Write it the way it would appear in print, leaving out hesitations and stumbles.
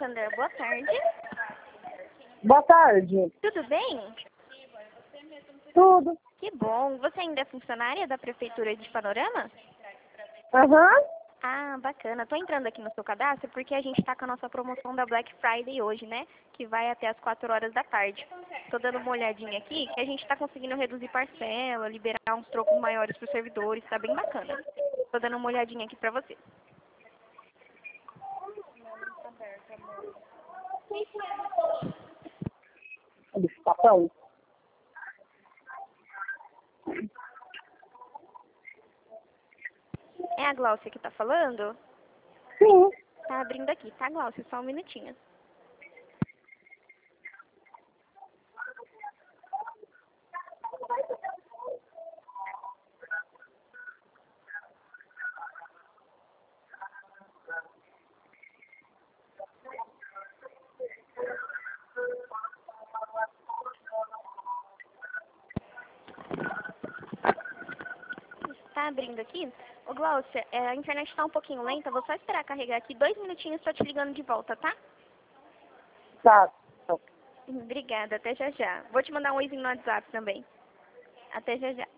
Sandra, boa tarde. Boa tarde. Tudo bem? Tudo. Que bom. Você ainda é funcionária da Prefeitura de Panorama? Aham. Ah, bacana. Tô entrando aqui no seu cadastro porque a gente tá com a nossa promoção da Black Friday hoje, né? Que vai até as 4 horas da tarde. Tô dando uma olhadinha aqui que a gente tá conseguindo reduzir parcela, liberar uns trocos maiores pros servidores, tá bem bacana. Tô dando uma olhadinha aqui pra você. Licitação? É a Gláucia que tá falando? Sim. Tá abrindo aqui, tá, Gláucia? Só um minutinho. Tá abrindo aqui? Ô, Gláucia, a internet tá um pouquinho lenta, vou só esperar carregar aqui 2 minutinhos, tô te ligando de volta, tá? Tá. Obrigada, até já já. Vou te mandar um oizinho no WhatsApp também. Até já já.